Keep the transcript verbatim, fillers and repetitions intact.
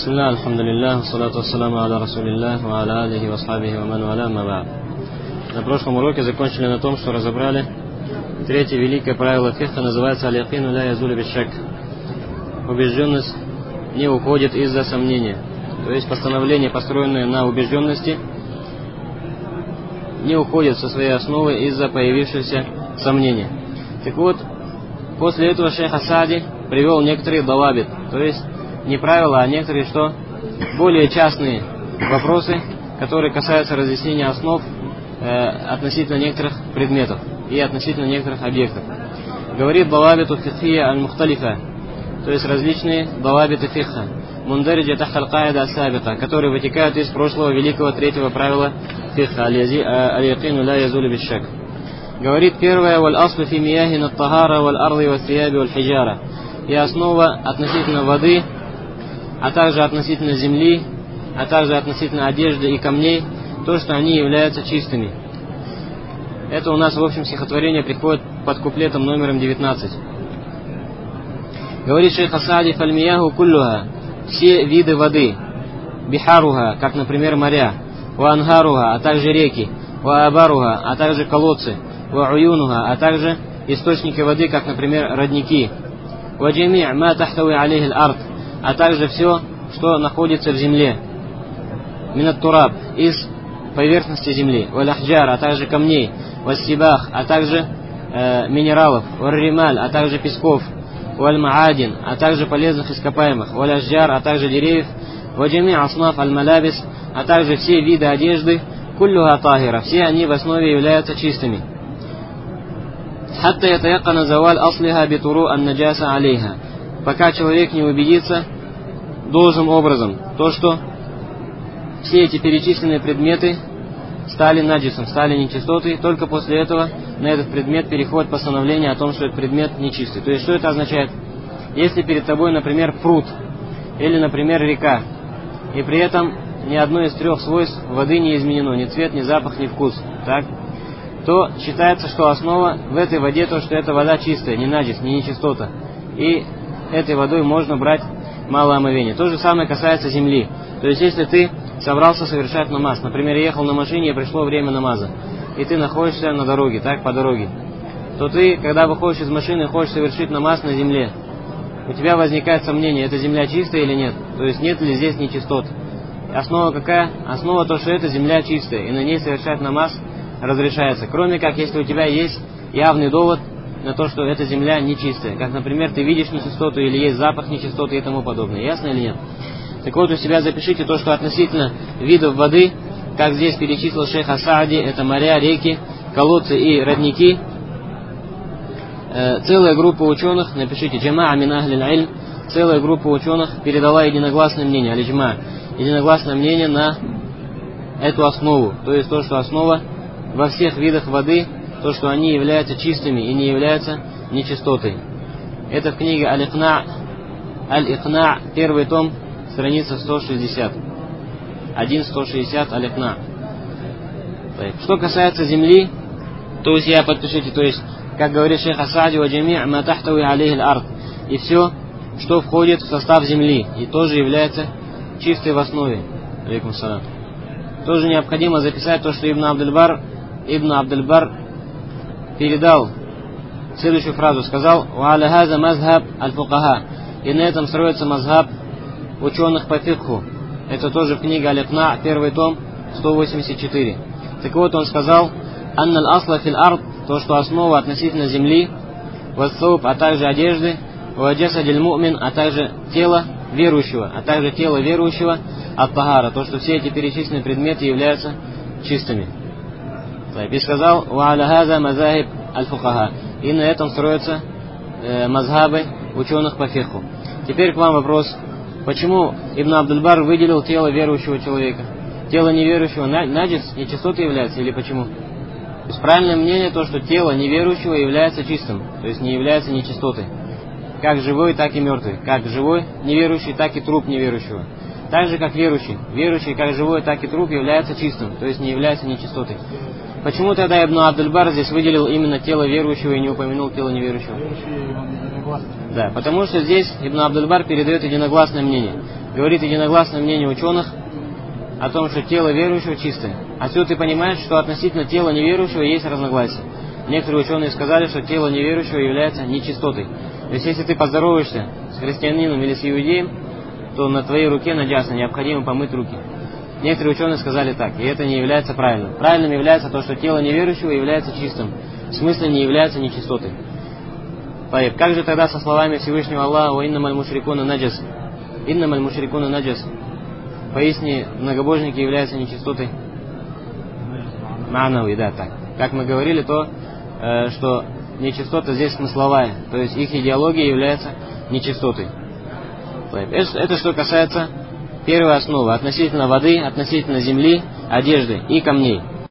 Бисмилля, альхамдулиллах, салату вассаламу аля расулиллах, ва аля алихи ва асхабихи ва ман валя, ама ба'д. На прошлом уроке закончили на том, что разобрали третье великое правило фикха, называется аль-якину ля язулю бишшак. Убежденность не уходит из-за сомнения. То есть постановление, построенное на убежденности, не уходит со своей основы из-за появившегося сомнения. Так вот, после этого шейх ас-Саади привел некоторые далабит, то есть не правила, а некоторые что? Более частные вопросы, которые касаются разъяснения основ э, относительно некоторых предметов и относительно некоторых объектов. Говорит далабиту фикхия аль-мухталифа, то есть различные далабиты фикха, мундариджа тахт аль-каида ас-сабика, которые вытекают из прошлого великого третьего правила фикха, аль-якину ля язулю бишшак. Говорит первое: валь аслу фи мияхин ат-тахара валь арди валь сияби валь хиджара. И основа относительно воды, а также относительно земли, а также относительно одежды и камней, то, что они являются чистыми. Это у нас в общем стихотворение приходит под куплетом номером девятнадцать. Говорит шейх ас-Саади: фальмияху куллуха, все виды воды, бихаруха, как, например, моря, ва ангаруха, а также реки, ва абаруха, а также колодцы, ва уюнуха, а также источники воды, как, например, родники, ва джами' ма тахтави алейхи аль-ард, а также все, что находится в земле, минат тураб, из поверхности земли, валь ахджар, а также камней, валь сибах, а также э, минералов, валь рималь, а также песков, валь маадин, а также полезных ископаемых, валь ашджар, а также деревьев, ва джами' аснаф аль-малабис, а также все виды одежды, куллюха тахира, все они в основе являются чистыми. Хатта ятаяккана заваль аслиха битуру ан-наджаса алейха, пока человек не убедится должным образом, то, что все эти перечисленные предметы стали наджисом, стали нечистотой, только после этого на этот предмет переходит постановление о том, что этот предмет нечистый. То есть, что это означает? Если перед тобой, например, пруд, или, например, река, и при этом ни одно из трех свойств воды не изменено, ни цвет, ни запах, ни вкус, так, то считается, что основа в этой воде то, что эта вода чистая, не наджис, не нечистота. И этой водой можно брать малое омовение. То же самое касается земли. То есть, если ты собрался совершать намаз, например, ехал на машине и пришло время намаза, и ты находишься на дороге, так, по дороге, то ты, когда выходишь из машины и хочешь совершить намаз на земле, у тебя возникает сомнение, эта земля чистая или нет, то есть нет ли здесь нечистот. Основа какая? Основа то, что эта земля чистая, и на ней совершать намаз разрешается, кроме как, если у тебя есть явный довод на то, что эта земля нечистая. Как, например, ты видишь нечистоту или есть запах нечистоты и тому подобное. Ясно или нет? Так вот, у себя запишите то, что относительно видов воды, как здесь перечислил шейх ас-Саади, это моря, реки, колодцы и родники. Э, целая группа ученых, напишите, джамаа мин ахлил илм, целая группа ученых передала единогласное мнение, аль-джма, единогласное мнение на эту основу. То есть то, что основа во всех видах воды, то, что они являются чистыми и не являются нечистотой. Это в книге Аль-Икна, Аль-Икна, первый том, страница сто шестьдесят. один сто шестьдесят Аль-Икна. Что касается земли, то есть я подпишите, то есть, как говорит шейх ас-Саади, ва джами' ма тахтави алейхи аль-ард, и все, что входит в состав земли, и тоже является чистой в основе. Алейкум салам. Тоже необходимо записать то, что Ибн Абдуль-Бар, Ибн Абдуль-Бар передал следующую фразу, сказал: «Ва аля хаза мазхаб аль-фукаха», и на этом строится мазхаб ученых по фикху. Это тоже в книге Аль-Икна, первый том, сто восемьдесят четыре. Так вот, он сказал: «Анна аль-асла фил ард», то, что основа относительно земли, вассауб, а также одежды, ва джасадиль му'мин, а также тело верующего, а также тело верующего, ат-тахара, то, что все эти перечисленные предметы являются чистыми. И сказал: «Ва аля хаза мазахиб аль-фукаха», и на этом строятся э, мазхабы ученых по фикху. Теперь к вам вопрос: почему Ибн Абдуль-Бар выделил тело верующего человека? Тело неверующего наджис, нечистотой является, или почему? То есть правильное мнение то, что тело неверующего является чистым, то есть не является нечистотой. Как живой, так и мертвый. Как живой неверующий, так и труп неверующего. Так же, как верующий. Верующий, как живой, так и труп является чистым, то есть не является нечистотой. Почему тогда Ибн Абдуль-Бар здесь выделил именно тело верующего и не упомянул тело неверующего? Да, потому что здесь Ибн Абдуль-Бар передает единогласное мнение. говорит единогласное мнение ученых о том, что тело верующего чистое. Отсюда ты понимаешь, что относительно тела неверующего есть разногласия. Некоторые ученые сказали, что тело неверующего является нечистотой. То есть, если ты поздороваешься с христианином или с иудеем, то на твоей руке наджаса, необходимо помыть руки. Некоторые ученые сказали так, и это не является правильным. Правильным является то, что тело неверующего является чистым. В смысле не является нечистотой. Как же тогда со словами Всевышнего Аллаха «Ва иннамаль мушрикуна наджас»? «Иннамаль мушрикуна наджас». Поясни, многобожники являются нечистотой. Ма'нави, да, так. Как мы говорили, то, э, что нечистота здесь смысловая, то есть их идеология является нечистотой. Это, это что касается первой основы, относительно воды, относительно земли, одежды и камней.